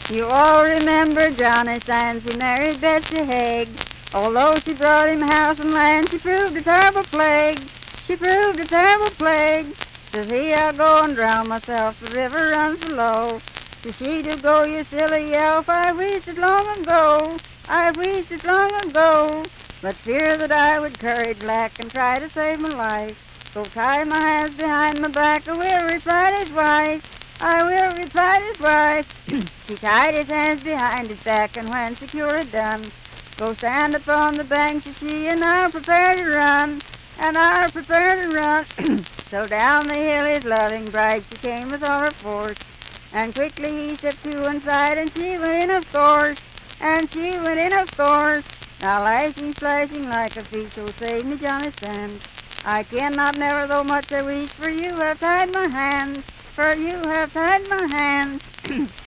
You all remember Johnny Sands who married Betsy Haig. Although she brought him house and land, she proved a terrible plague. She proved a terrible plague. Says he, I'll go and drown myself, the river runs below. Says she, do go, you silly elf, I wished it long ago. I wished it long ago. But fear that I would courage lack and try to save my life. Go tie my hands behind my back, I will, replied his wife. I will, replied his wife. He tied his hands behind his back, and when secure had done, go stand upon the bank, says she, and I'll prepare to run, and I'll prepare to run. So down the hill his loving bride, she came with all her force, and quickly he stepped to one side, and she went in of course, and she went in of course. Now lashing, splashing like a fish, oh save me, Johnny Sands. I cannot never, though much I wish, for you have tied my hands, for you have tied my hands.